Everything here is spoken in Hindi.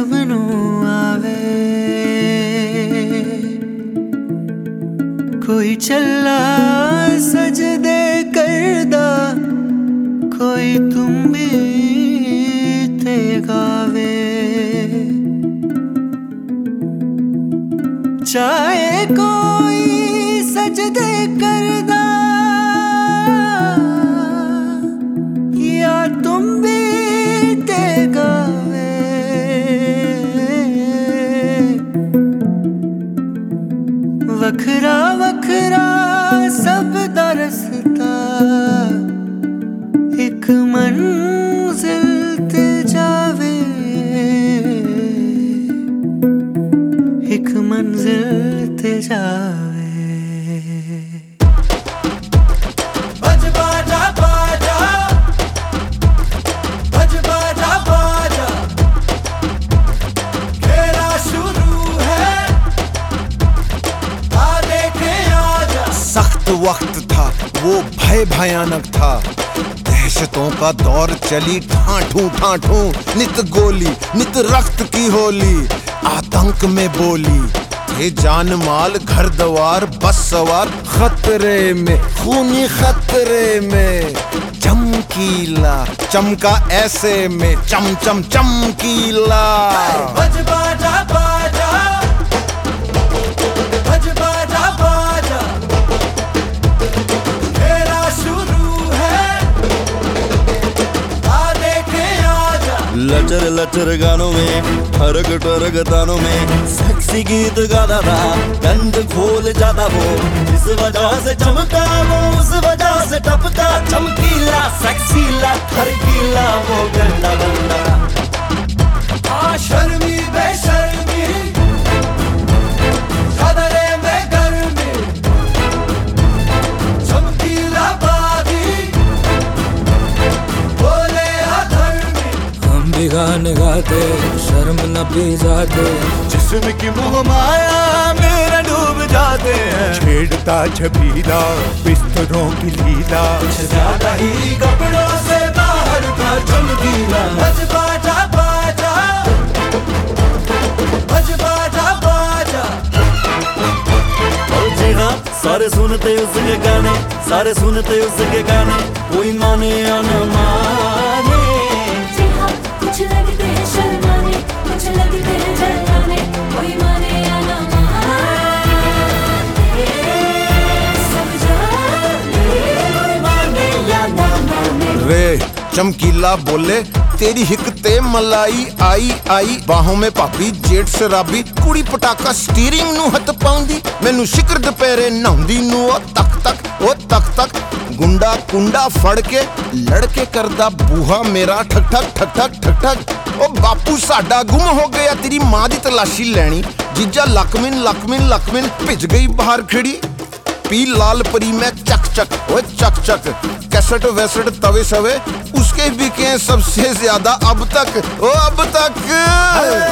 सबनू आवे। कोई चला सजदे करदा, कोई तुम भी ते गावे। चाहे कोई सजदे करदा या तुम भी ते गावे। वखरा वखरा सब दा रस्ता, एक मंजिल ते जावे, एक मंजिल ते जावे। बज बाजा बाजा, बज बाजा बाजा, खेला शुरू है, आ देखे आजा। सख्त वक्त था वो, भय भयानक था, दहशतों का दौर चली ठाठू ठाठू। नित गोली नित रक्त की होली, आतंक में बोली थे जान माल घर द्वार बस सवार। खतरे में खूनी खतरे में, चमकीला चमका ऐसे में, चम चम चमकीला। बज बाजा बाजा, बज बाजा बाजा, खेला शुरू है, आ देखे आजा। लचर लचर गानों में, ठरक ठरक तानों में, सेक्सी गीत गाता था, गंद खोल जाता वो। इस वजह से चमका वो, उस वजह से टपका, चमकीला सेक्सीला ठरकीला वो गंदा गंदा। शर्मी बेशर्मी, खतरे में गर्मी, चमकीला बागी, बोले अधर्मी। हम भी गाने गाते, शर्म न भी जाते, जिस्म की मोह माया मेरा डूब जाते हैं। छेड़ता छबीला बिस्तरों की लीला, कुछ ज्यादा ही कपड़ों से बाहर था चमकीला। बज बाजा बाजा, बज बाजा बाजा। और जी हाँ, सारे सुनते उसके गाने, सारे सुनते उसके गाने, कोई माने या न माने। जी हाँ, कुछ लगते हैं शर्माने, कुछ लगते हैं जलाने, कोई माने या ना माने, सब जाने, कोई माने या ना माने। रे चमकीला बोले तेरी हिकते मलाई आई आई। बाहों में पापी जेठ शराबी, कुड़ी पटाका स्टीयरिंग नू हथ पाउंदी। मैनू शिकर दुपहरे नहाउंदी नू ओ तक तक, ओ तक तक। गुंडा कुंडा फड़ के लड़के करदा बूहा मेरा, ठक ठक ठक ठक ठक ठक। ओ बापू साडा गुम हो गया, तेरी मां दी तलाशी लैनी। जीजा लकमिन लकमिन लकमिन, भिज गई बाहर खड़ी। पी लाल परी में चक चक, ओ चक चक। कैसेट वैसेट तवे सवे उसके बिके सबसे ज्यादा अब तक, ओ अब तक।